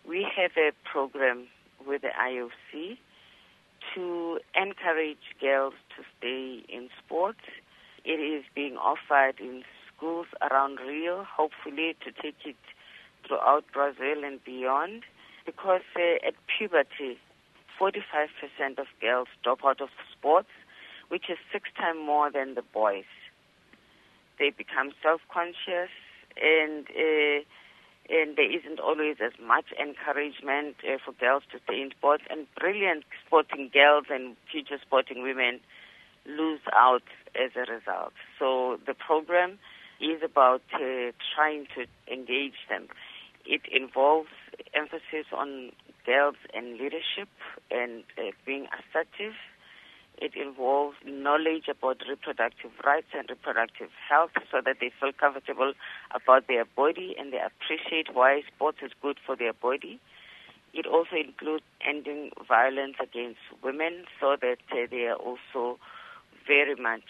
we have a program with the IOC to encourage girls to stay in sports. It is being offered in schools around Rio, hopefully to take it throughout Brazil and beyond, because at puberty, 45% of girls drop out of sports, which is 6 times more than the boys. They become self-conscious, and there isn't always as much encouragement for girls to stay in sports, and brilliant sporting girls and future sporting women lose out as a result. So the program is about trying to engage them. It involves emphasis on girls and leadership and being assertive. It involves knowledge about reproductive rights and reproductive health so that they feel comfortable about their body and they appreciate why sports is good for their body. It also includes ending violence against women so that they are also very much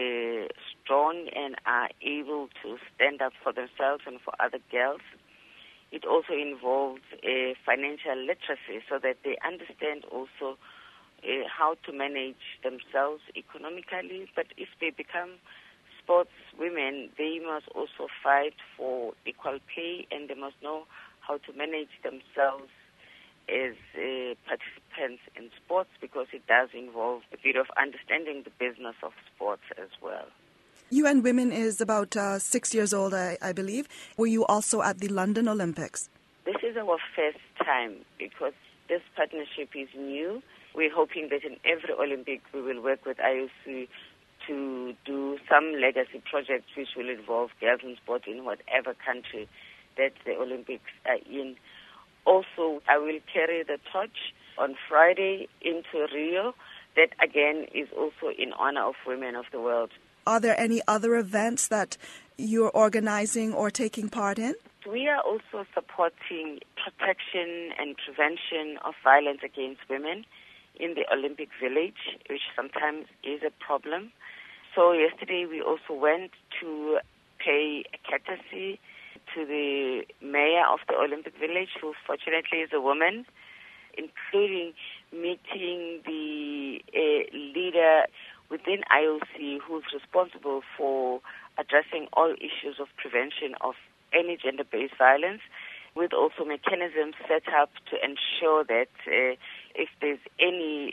strong and are able to stand up for themselves and for other girls. It also involves financial literacy so that they understand also how to manage themselves economically. But if they become sports women, they must also fight for equal pay, and they must know how to manage themselves as participants in sports, because it does involve a bit of understanding the business of sports as well. UN Women is about 6 years old, I believe. Were you also at the London Olympics? This is our first time because this partnership is new. We're hoping that in every Olympic we will work with IOC to do some legacy projects which will involve girls in sport in whatever country that the Olympics are in. Also, I will carry the torch on Friday into Rio. That again is also in honor of women of the world. Are there any other events that you're organizing or taking part in? We are also supporting protection and prevention of violence against women in the Olympic Village, which sometimes is a problem. So yesterday we also went to pay a courtesy to the mayor of the Olympic Village, who fortunately is a woman, including meeting the leader within IOC who's responsible for addressing all issues of prevention of any gender-based violence, with also mechanisms set up to ensure that if there's any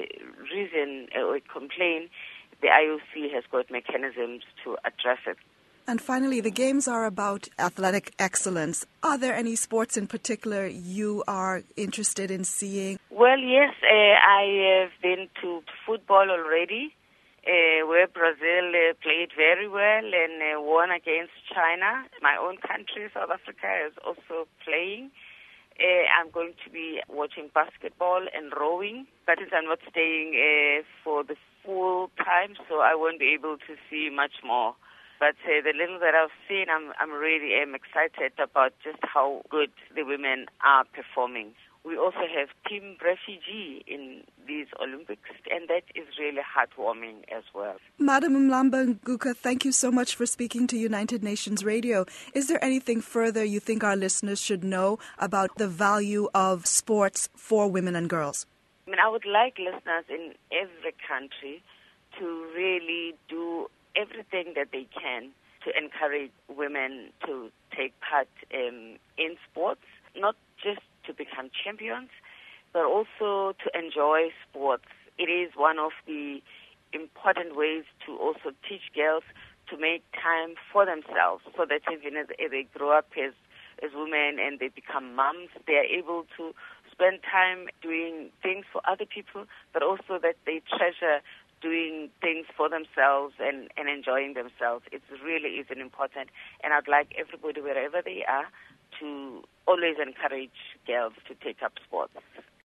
reason or complaint, the IOC has got mechanisms to address it. And finally, the Games are about athletic excellence. Are there any sports in particular you are interested in seeing? Well, yes, I have been to football already, where Brazil played very well and won against China. My own country, South Africa, is also playing. I'm going to be watching basketball and rowing, but I'm not staying for the full time, so I won't be able to see much more. But the little that I've seen, I'm really excited about just how good the women are performing. We also have Team Refugee in these Olympics, and that is really heartwarming as well. Madam Mlamba Nguka, thank you so much for speaking to United Nations Radio. Is there anything further you think our listeners should know about the value of sports for women and girls? I would like listeners in every country to really do everything that they can to encourage women to take part in sports, not just to become champions, but also to enjoy sports. It is one of the important ways to also teach girls to make time for themselves, so that even as they grow up as women and they become moms, they are able to spend time doing things for other people, but also that they treasure doing things for themselves and enjoying themselves. It really is an important, and I'd like everybody, wherever they are, to always encourage girls to take up sports.